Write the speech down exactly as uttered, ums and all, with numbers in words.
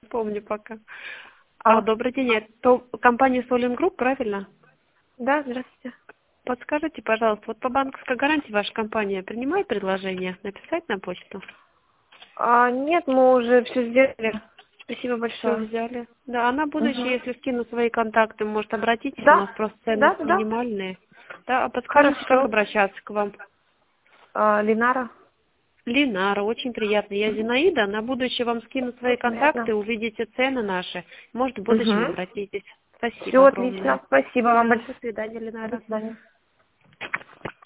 помню пока. А, добрый день, это компания Solin Group, правильно? Да, здравствуйте. Подскажите, пожалуйста, вот по банковской гарантии ваша компания принимает предложение написать на почту? А, нет, мы уже все сделали. Спасибо Все большое. взяли. Да, а на будущее, Угу. если скину свои контакты, может, обратитесь, у Да, нас просто да, ценности да. минимальные. Да, а подскажите, как Хорошо. обращаться к вам? А, Линара. Линара, очень приятно. Я Зинаида. На будущее вам скину свои Понятно. контакты, увидите цены наши. Может, в будущем Угу. обратитесь. Спасибо Все огромное. отлично. Спасибо вам Да, до большое. свидания, До Линара. свидания.